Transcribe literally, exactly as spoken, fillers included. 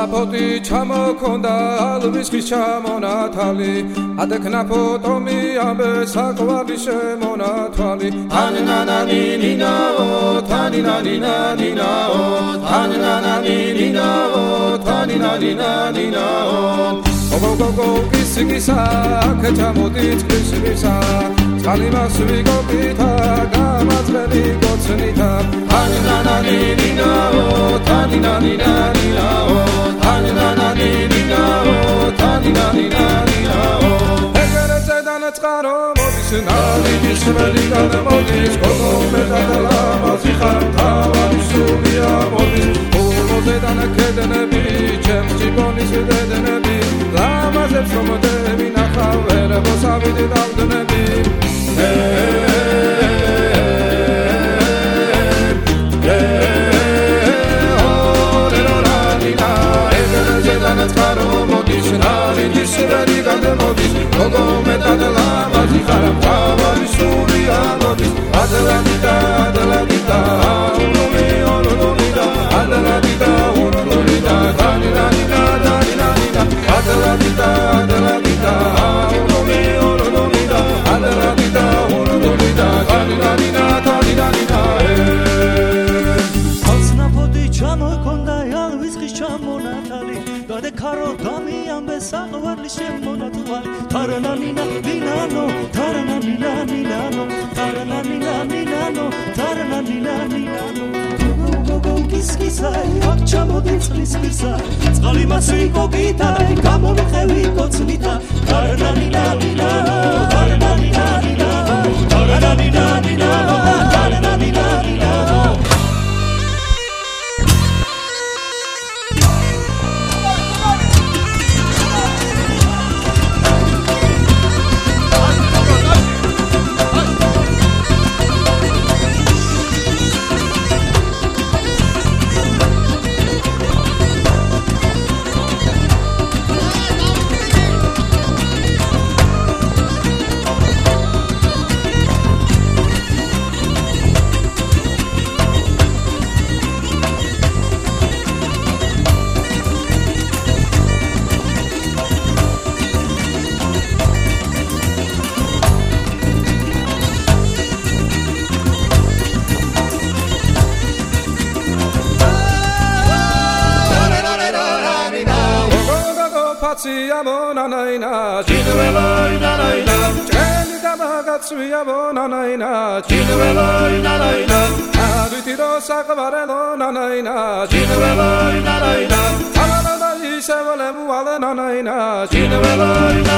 Snapoti ჩამოქონდა ალვისის ჩამონათალი ადექნაფო ტომი ამბე საყვარლის შემონათვალი თანინანანინინაო თანინანინანინაო თანინანანინინაო თანინანინანინაო გოგოგოგო კისკისა ქეჩამოდით კისკისა წყალიმასვი გოგითა გამაწყენი გოცნითა თანინანანინინაო თანინანინანინაო თანინანანინინაო თანინანინანინაო ეგერეზე დანაწყარო მოდის ნალიდის ველიდან მოდის გოგომედალა მაზიხარ თავარი სულია მოდის ულოზე დანაკედნები ჩემს ჯიბონის დედნები ლამაზებს რომდები ნახავ ერებოს ავიდი დავდნები მოდის ნალიდის ველიდან მოდის გოგომედალა მაზიხარ თავარი სულია მოდის ადალადიდა ადალადიდა ურომი ურომიდა ადალადიდა ურომიდა დანინანინა დანინანინა ადალადიდა ადალადიდა ურომი ურომიდა ადალადიდა ურომიდა დანინანინა დანინანინა ასნაფოდი ჩამოქონდა ალვისის ჩამონათალი გადეკარო დამიამბე საყვარლის შემონათვალი თარანანინა ნინანო თარანანინა ნინანო თარანანინა ნინანო თარანანინა ნინანო გოგოგოგო კისკისა აქ ჩამოდი წყლისკისა წყალიმასვი გოგითა გამომხევი გოცნითა თარანანინა ნინანო თარანანინა ნინანო თარანანინა ნინანო თარანანინა ნინანო Monanaina, Chinuelaina, Chelidamagatsua Monanaina, Chinuelaina, Abitiro Sakavarelo Nanaina, Chinuelaina, Tanana Isavalemuala Nanaina, Chinuelaina.